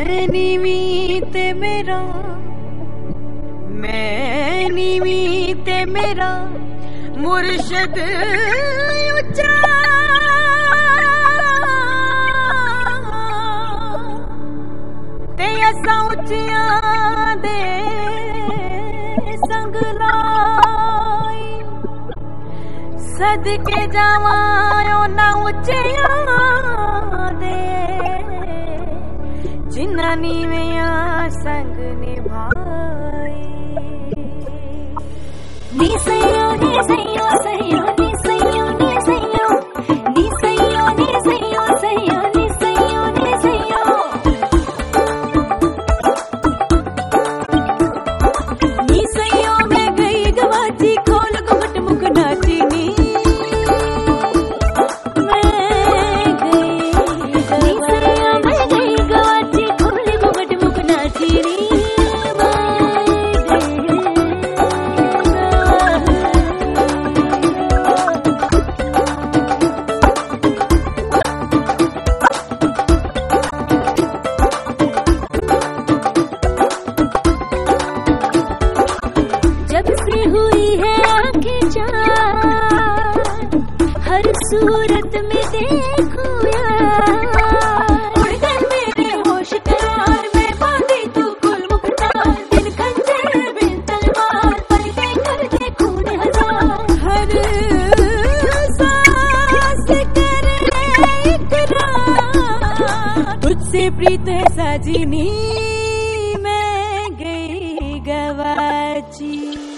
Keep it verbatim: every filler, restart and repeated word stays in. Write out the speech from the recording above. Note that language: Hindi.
मैं नीवीं ते मेरा, मैं नीवीं ते मेरा मुर्शद उच्चा, ते असां उच्चियां दे संग लाई, सदके जावां ना उच्चियां दे जिन्ना नीवियां संग निभाई। नी सैयो नी सैयो सैयो नी सैयो नी सैयो नी सैयो नी सैयो सैयो नी सैयो नी सैयो नी सैयो मैं गई गवाची खोल घुमट मुख नाची नी मैं गई नी सैयो मैं गई गवाची खोल घुमट मुख नाची नी हर सूरत में देखो यार, उड़ गए मेरे होश करार में बांधी तू कुल मुख्तार, दिन खंजर बिन तलवार पर के कर दे खून हजार, हर सांस करे इकरार, तुझसे प्रीत है साजिनी मैं गई गवाची।